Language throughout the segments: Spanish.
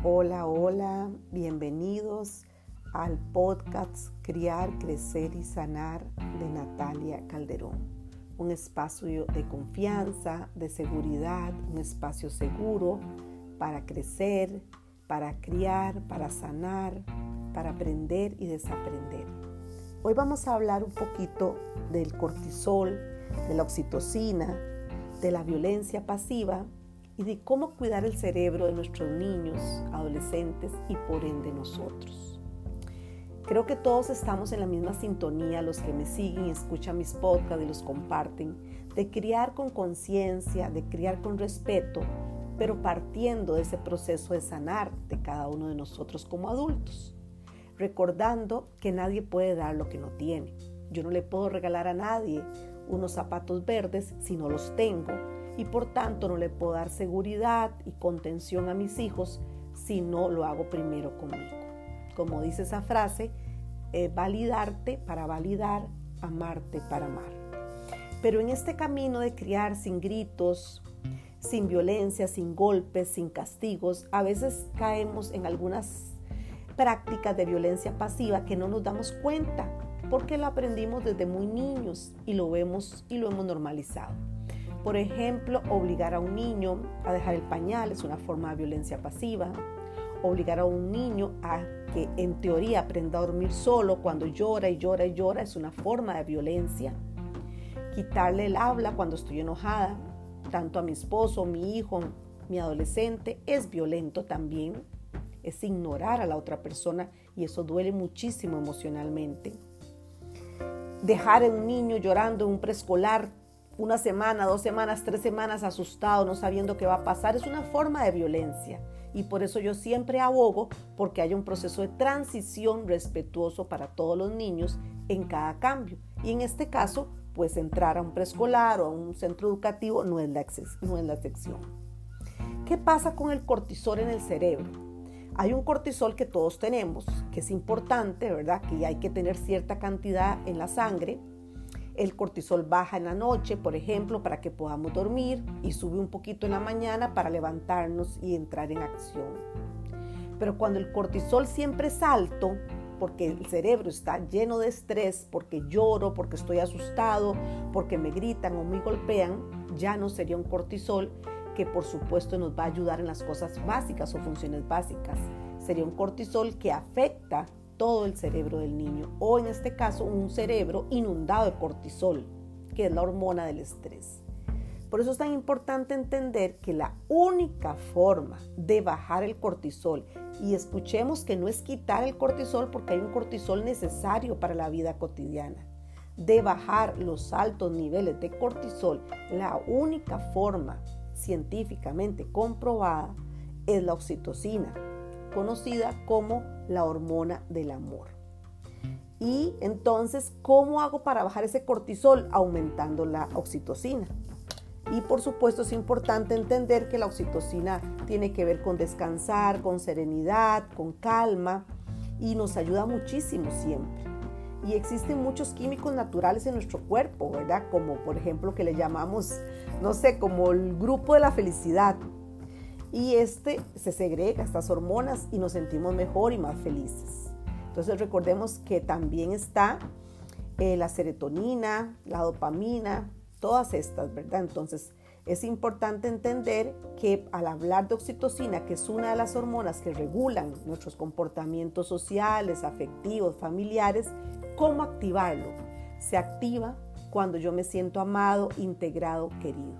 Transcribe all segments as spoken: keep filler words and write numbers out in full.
Hola, hola, bienvenidos al podcast Criar, Crecer y Sanar de Natalia Calderón. Un espacio de confianza, de seguridad, un espacio seguro para crecer, para criar, para sanar, para aprender y desaprender. Hoy vamos a hablar un poquito del cortisol, de la oxitocina, de la violencia pasiva y de cómo cuidar el cerebro de nuestros niños, adolescentes y por ende nosotros. Creo que todos estamos en la misma sintonía, los que me siguen y escuchan mis podcasts y los comparten, de criar con conciencia, de criar con respeto, pero partiendo de ese proceso de sanar de cada uno de nosotros como adultos. Recordando que nadie puede dar lo que no tiene. Yo no le puedo regalar a nadie unos zapatos verdes si no los tengo y por tanto no le puedo dar seguridad y contención a mis hijos si no lo hago primero conmigo. Como dice esa frase, eh, validarte para validar, amarte para amar. Pero en este camino de criar sin gritos, sin violencia, sin golpes, sin castigos, a veces caemos en algunas prácticas de violencia pasiva que no nos damos cuenta porque lo aprendimos desde muy niños y lo vemos y lo hemos normalizado. Por ejemplo, obligar a un niño a dejar el pañal es una forma de violencia pasiva. Obligar a un niño a que en teoría aprenda a dormir solo cuando llora y llora y llora es una forma de violencia. Quitarle el habla cuando estoy enojada, tanto a mi esposo, mi hijo, mi adolescente, es violento también. Es ignorar a la otra persona y eso duele muchísimo emocionalmente. Dejar a un niño llorando en un preescolar una semana, dos semanas, tres semanas asustado, no sabiendo qué va a pasar, es una forma de violencia. Y por eso yo siempre abogo porque haya un proceso de transición respetuoso para todos los niños en cada cambio. Y en este caso, pues entrar a un preescolar o a un centro educativo no es la, ex- no es la excepción. ¿Qué pasa con el cortisol en el cerebro? Hay un cortisol que todos tenemos, que es importante, ¿verdad? Que hay que tener cierta cantidad en la sangre. El cortisol baja en la noche, por ejemplo, para que podamos dormir y sube un poquito en la mañana para levantarnos y entrar en acción. Pero cuando el cortisol siempre es alto, porque el cerebro está lleno de estrés, porque lloro, porque estoy asustado, porque me gritan o me golpean, ya no sería un cortisol que por supuesto nos va a ayudar en las cosas básicas o funciones básicas. Sería un cortisol que afecta todo el cerebro del niño, o en este caso un cerebro inundado de cortisol, que es la hormona del estrés. Por eso es tan importante entender que la única forma de bajar el cortisol, y escuchemos que no es quitar el cortisol porque hay un cortisol necesario para la vida cotidiana, de bajar los altos niveles de cortisol, la única forma científicamente comprobada es la oxitocina, conocida como la hormona del amor. Y entonces, ¿cómo hago para bajar ese cortisol? Aumentando la oxitocina. Y por supuesto es importante entender que la oxitocina tiene que ver con descansar, con serenidad, con calma y nos ayuda muchísimo siempre. Y existen muchos químicos naturales en nuestro cuerpo, ¿verdad? Como por ejemplo que le llamamos, no sé, como el grupo de la felicidad. Y este se segrega, estas hormonas, y nos sentimos mejor y más felices. Entonces recordemos que también está eh, la serotonina, la dopamina, todas estas, ¿verdad? Entonces es importante entender que al hablar de oxitocina, que es una de las hormonas que regulan nuestros comportamientos sociales, afectivos, familiares, ¿cómo activarlo? Se activa cuando yo me siento amado, integrado, querido.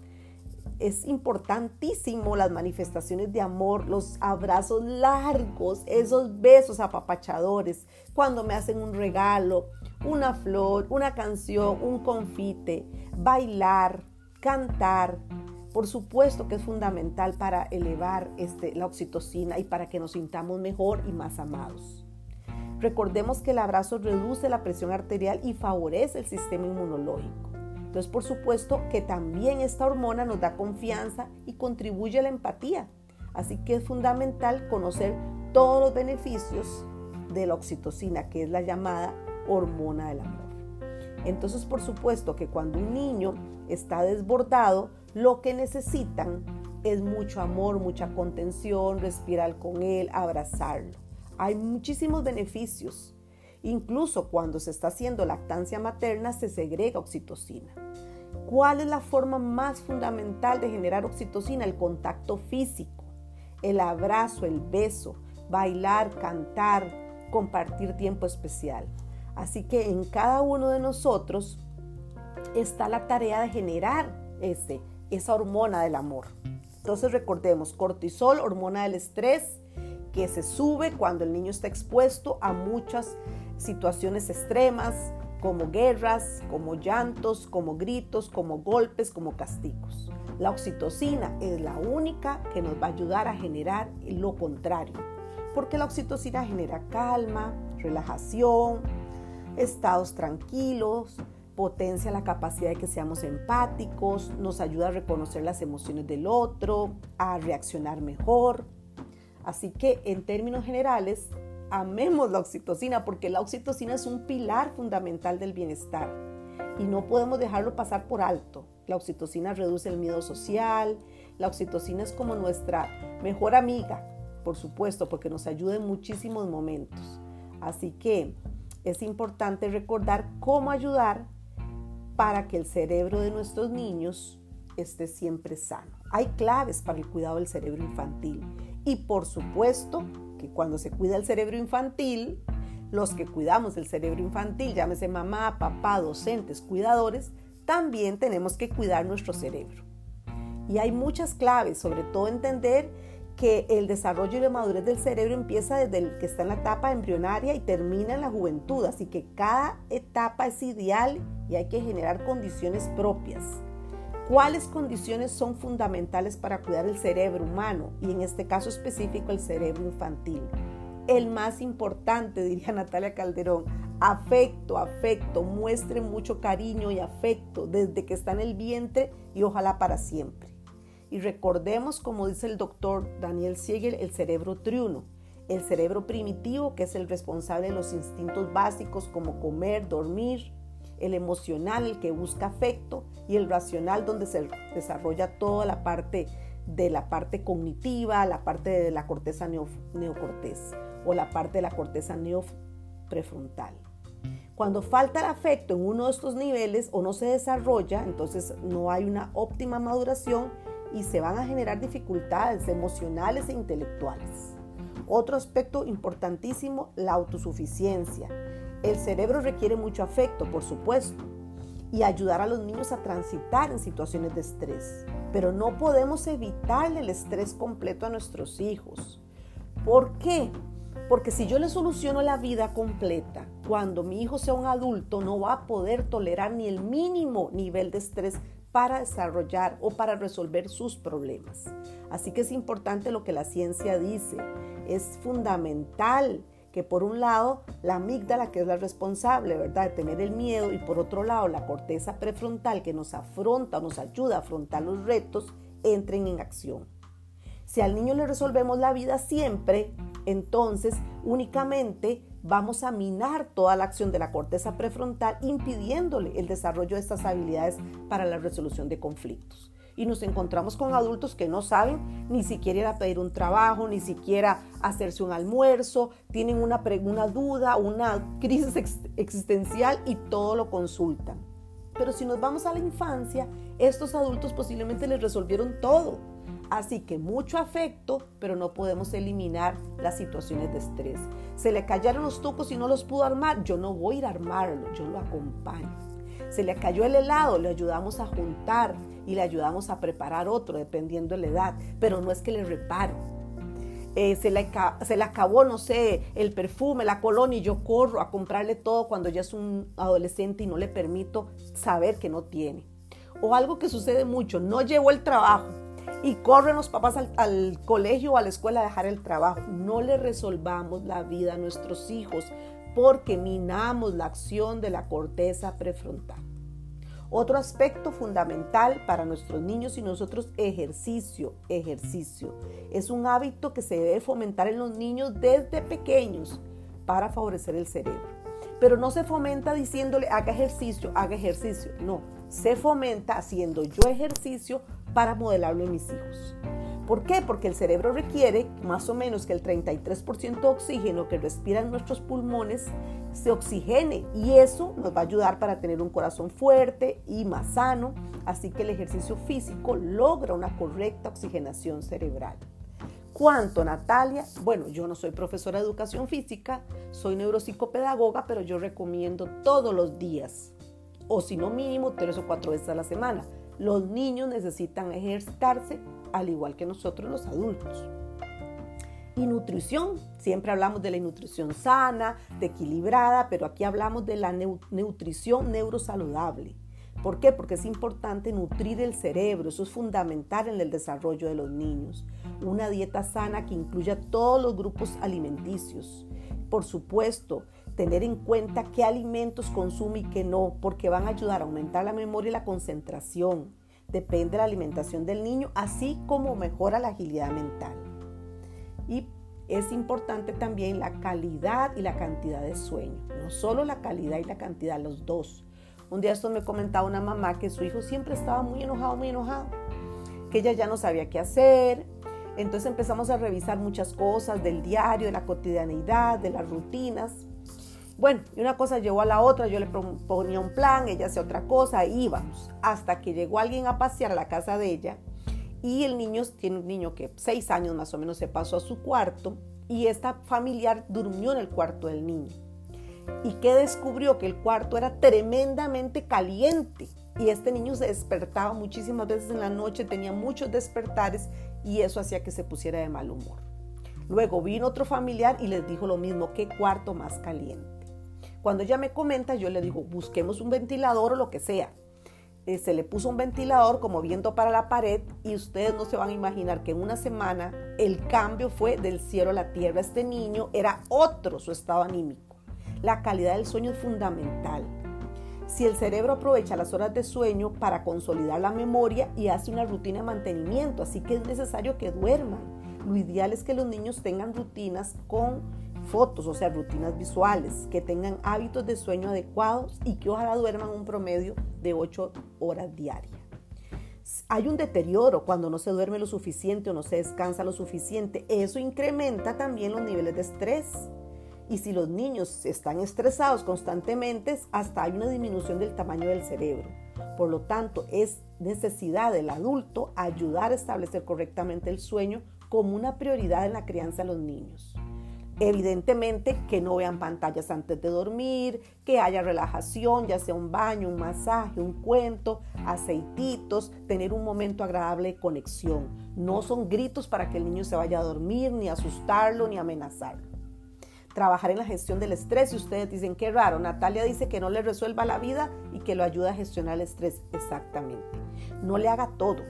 Es importantísimo las manifestaciones de amor, los abrazos largos, esos besos apapachadores, cuando me hacen un regalo, una flor, una canción, un confite, bailar, cantar. Por supuesto que es fundamental para elevar este, la oxitocina y para que nos sintamos mejor y más amados. Recordemos que el abrazo reduce la presión arterial y favorece el sistema inmunológico. Entonces, por supuesto que también esta hormona nos da confianza y contribuye a la empatía. Así que es fundamental conocer todos los beneficios de la oxitocina, que es la llamada hormona del amor. Entonces, por supuesto que cuando un niño está desbordado, lo que necesitan es mucho amor, mucha contención, respirar con él, abrazarlo. Hay muchísimos beneficios. Incluso cuando se está haciendo lactancia materna se segrega oxitocina. ¿Cuál es la forma más fundamental de generar oxitocina? El contacto físico, el abrazo, el beso, bailar, cantar, compartir tiempo especial. Así que en cada uno de nosotros está la tarea de generar ese, esa hormona del amor. Entonces recordemos, cortisol, hormona del estrés, que se sube cuando el niño está expuesto a muchas situaciones extremas, como guerras, como llantos, como gritos, como golpes, como castigos. La oxitocina es la única que nos va a ayudar a generar lo contrario, porque la oxitocina genera calma, relajación, estados tranquilos, potencia la capacidad de que seamos empáticos, nos ayuda a reconocer las emociones del otro, a reaccionar mejor. Así que en términos generales, amemos la oxitocina porque la oxitocina es un pilar fundamental del bienestar y no podemos dejarlo pasar por alto. La oxitocina reduce el miedo social, la oxitocina es como nuestra mejor amiga, por supuesto, porque nos ayuda en muchísimos momentos. Así que es importante recordar cómo ayudar para que el cerebro de nuestros niños esté siempre sano. Hay claves para el cuidado del cerebro infantil y por supuesto que cuando se cuida el cerebro infantil, los que cuidamos del cerebro infantil, llámese mamá, papá, docentes, cuidadores, también tenemos que cuidar nuestro cerebro. Y hay muchas claves, sobre todo entender que el desarrollo y la madurez del cerebro empieza desde el que está en la etapa embrionaria y termina en la juventud, así que cada etapa es ideal y hay que generar condiciones propias. ¿Cuáles condiciones son fundamentales para cuidar el cerebro humano y en este caso específico el cerebro infantil? El más importante, diría Natalia Calderón, afecto, afecto, muestre mucho cariño y afecto desde que está en el vientre y ojalá para siempre. Y recordemos, como dice el doctor Daniel Siegel, el cerebro triuno, el cerebro primitivo que es el responsable de los instintos básicos como comer, dormir, el emocional, el que busca afecto, y el racional donde se desarrolla toda la parte de la parte cognitiva, la parte de la corteza neo, neocortés o la parte de la corteza neoprefrontal. Cuando falta el afecto en uno de estos niveles o no se desarrolla, entonces no hay una óptima maduración y se van a generar dificultades emocionales e intelectuales. Otro aspecto importantísimo, la autosuficiencia. El cerebro requiere mucho afecto, por supuesto, y ayudar a los niños a transitar en situaciones de estrés. Pero no podemos evitarle el estrés completo a nuestros hijos. ¿Por qué? Porque si yo le soluciono la vida completa, cuando mi hijo sea un adulto no va a poder tolerar ni el mínimo nivel de estrés para desarrollar o para resolver sus problemas. Así que es importante lo que la ciencia dice. Es fundamental que por un lado la amígdala, que es la responsable, ¿verdad?, de tener el miedo, y por otro lado la corteza prefrontal, que nos afronta, nos ayuda a afrontar los retos, entren en acción. Si al niño le resolvemos la vida siempre, entonces únicamente vamos a minar toda la acción de la corteza prefrontal, impidiéndole el desarrollo de estas habilidades para la resolución de conflictos. Y nos encontramos con adultos que no saben ni siquiera ir a pedir un trabajo, ni siquiera hacerse un almuerzo, tienen una, una duda, una crisis ex, existencial y todo lo consultan. Pero si nos vamos a la infancia, estos adultos posiblemente les resolvieron todo. Así que mucho afecto, pero no podemos eliminar las situaciones de estrés. Se le cayeron los tubos y no los pudo armar, yo no voy a ir a armarlo, yo lo acompaño. Se le cayó el helado, le ayudamos a juntar y le ayudamos a preparar otro, dependiendo de la edad, pero no es que le reparo. Eh, se, le, se le acabó, no sé, el perfume, la colonia, y yo corro a comprarle todo cuando ya es un adolescente y no le permito saber que no tiene. O algo que sucede mucho, no llevó el trabajo y corren los papás al, al colegio o a la escuela a dejar el trabajo. No le resolvamos la vida a nuestros hijos porque minamos la acción de la corteza prefrontal. Otro aspecto fundamental para nuestros niños y nosotros, ejercicio, ejercicio. Es un hábito que se debe fomentar en los niños desde pequeños para favorecer el cerebro. Pero no se fomenta diciéndole haga ejercicio, haga ejercicio. No, se fomenta haciendo yo ejercicio para modelarlo en mis hijos. ¿Por qué? Porque el cerebro requiere más o menos que el treinta y tres por ciento de oxígeno que respiran nuestros pulmones se oxigene, y eso nos va a ayudar para tener un corazón fuerte y más sano. Así que el ejercicio físico logra una correcta oxigenación cerebral. ¿Cuánto, Natalia? Bueno, yo no soy profesora de educación física, soy neuropsicopedagoga, pero yo recomiendo todos los días, o si no mínimo tres o cuatro veces a la semana. Los niños necesitan ejercitarse al igual que nosotros los adultos. Y nutrición, siempre hablamos de la nutrición sana, de equilibrada, pero aquí hablamos de la nutrición neurosaludable. ¿Por qué? Porque es importante nutrir el cerebro, eso es fundamental en el desarrollo de los niños. Una dieta sana que incluya todos los grupos alimenticios. Por supuesto, tener en cuenta qué alimentos consume y qué no, porque van a ayudar a aumentar la memoria y la concentración. Depende de la alimentación del niño, así como mejora la agilidad mental. Y es importante también la calidad y la cantidad de sueño. No solo la calidad y la cantidad, los dos. Un día esto me comentaba una mamá que su hijo siempre estaba muy enojado, muy enojado, que ella ya no sabía qué hacer. Entonces empezamos a revisar muchas cosas del diario, de la cotidianeidad, de las rutinas. Bueno, y una cosa llevó a la otra, yo le ponía un plan, ella hacía otra cosa, y íbamos. Hasta que llegó alguien a pasear a la casa de ella, y el niño, tiene un niño que seis años más o menos, se pasó a su cuarto, y esta familiar durmió en el cuarto del niño. Y que descubrió que el cuarto era tremendamente caliente, y este niño se despertaba muchísimas veces en la noche, tenía muchos despertares, y eso hacía que se pusiera de mal humor. Luego vino otro familiar y les dijo lo mismo, qué cuarto más caliente. Cuando ella me comenta, yo le digo, busquemos un ventilador o lo que sea. Eh, se le puso un ventilador como viendo para la pared, y ustedes no se van a imaginar que en una semana el cambio fue del cielo a la tierra. Este niño era otro su estado anímico. La calidad del sueño es fundamental. Si el cerebro aprovecha las horas de sueño para consolidar la memoria y hace una rutina de mantenimiento, así que es necesario que duerman. Lo ideal es que los niños tengan rutinas con fotos, o sea, rutinas visuales, que tengan hábitos de sueño adecuados y que ojalá duerman un promedio de ocho horas diarias. Hay un deterioro cuando no se duerme lo suficiente o no se descansa lo suficiente. Eso incrementa también los niveles de estrés. Y si los niños están estresados constantemente, hasta hay una disminución del tamaño del cerebro. Por lo tanto, es necesidad del adulto ayudar a establecer correctamente el sueño como una prioridad en la crianza de los niños. Evidentemente que no vean pantallas antes de dormir, que haya relajación, ya sea un baño, un masaje, un cuento, aceititos, tener un momento agradable de conexión. No son gritos para que el niño se vaya a dormir, ni asustarlo, ni amenazarlo. Trabajar en la gestión del estrés, y ustedes dicen, qué raro, Natalia dice que no le resuelva la vida y que lo ayuda a gestionar el estrés. Exactamente. No le haga todo.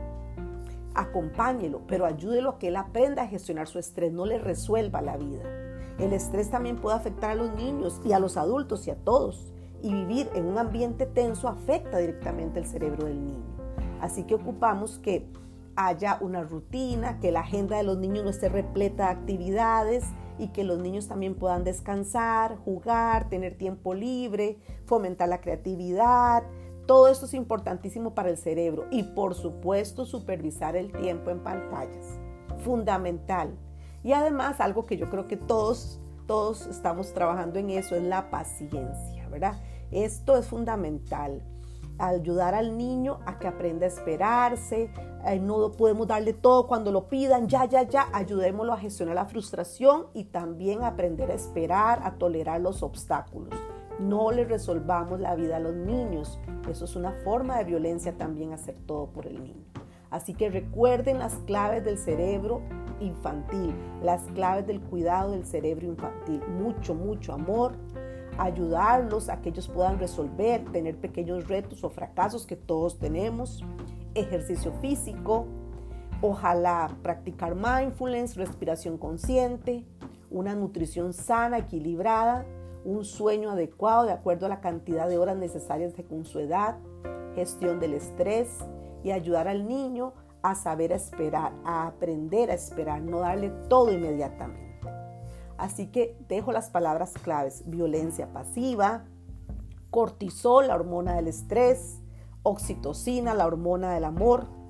Acompáñelo, pero ayúdelo a que él aprenda a gestionar su estrés, no le resuelva la vida. El estrés también puede afectar a los niños y a los adultos y a todos. Y vivir en un ambiente tenso afecta directamente el cerebro del niño. Así que ocupamos que haya una rutina, que la agenda de los niños no esté repleta de actividades, y que los niños también puedan descansar, jugar, tener tiempo libre, fomentar la creatividad. Todo esto es importantísimo para el cerebro, y por supuesto supervisar el tiempo en pantallas, fundamental. Y además algo que yo creo que todos, todos estamos trabajando en eso es la paciencia, ¿verdad? Esto es fundamental. Ayudar al niño a que aprenda a esperarse, eh, no podemos darle todo cuando lo pidan, ya, ya, ya, ayudémoslo a gestionar la frustración y también a aprender a esperar, a tolerar los obstáculos. No le resolvamos la vida a los niños, eso es una forma de violencia también, hacer todo por el niño. Así que recuerden las claves del cerebro infantil, las claves del cuidado del cerebro infantil, mucho, mucho amor, ayudarlos a que ellos puedan resolver, tener pequeños retos o fracasos que todos tenemos, ejercicio físico, ojalá practicar mindfulness, respiración consciente, una nutrición sana, equilibrada, un sueño adecuado de acuerdo a la cantidad de horas necesarias según su edad, gestión del estrés y ayudar al niño a saber esperar, a aprender a esperar, no darle todo inmediatamente. Así que dejo las palabras claves: violencia pasiva, cortisol, la hormona del estrés, oxitocina, la hormona del amor,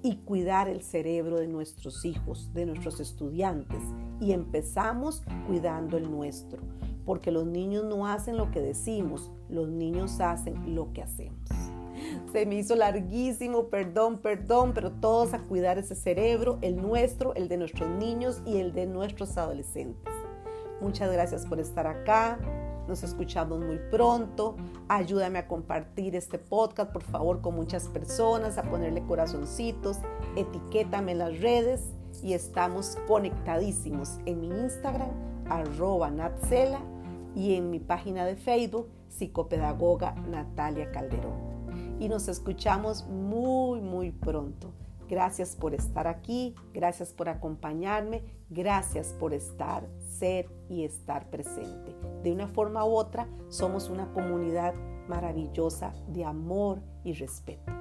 y cuidar el cerebro de nuestros hijos, de nuestros estudiantes. Y empezamos cuidando el nuestro, porque los niños no hacen lo que decimos, los niños hacen lo que hacemos. Se me hizo larguísimo, perdón, perdón, pero todos a cuidar ese cerebro, el nuestro, el de nuestros niños y el de nuestros adolescentes. Muchas gracias por estar acá. Nos escuchamos muy pronto. Ayúdame a compartir este podcast, por favor, con muchas personas, a ponerle corazoncitos, etiquétame en las redes y estamos conectadísimos en mi Instagram, arroba natsela, y en mi página de Facebook, psicopedagoga Natalia Calderón. Y nos escuchamos muy, muy pronto. Gracias por estar aquí, gracias por acompañarme, gracias por estar, ser y estar presente. De una forma u otra, somos una comunidad maravillosa de amor y respeto.